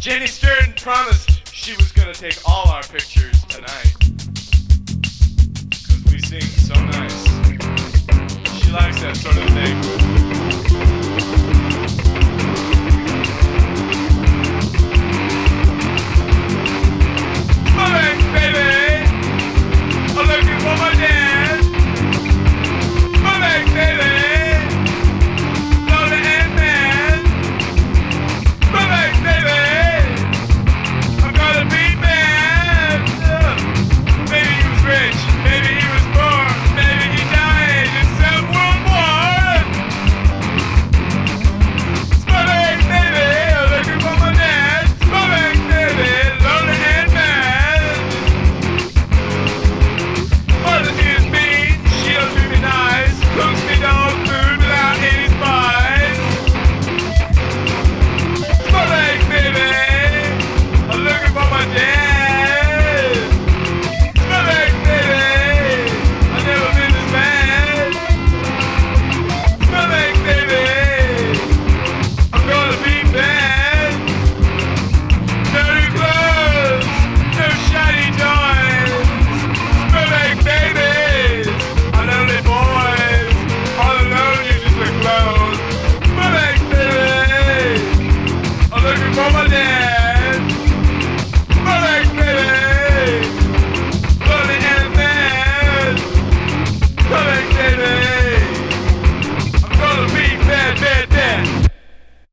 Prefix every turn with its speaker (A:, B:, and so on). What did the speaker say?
A: Jenny Stern promised she was gonna take all our pictures tonight. Cause we sing so nice. She likes that sort of thing.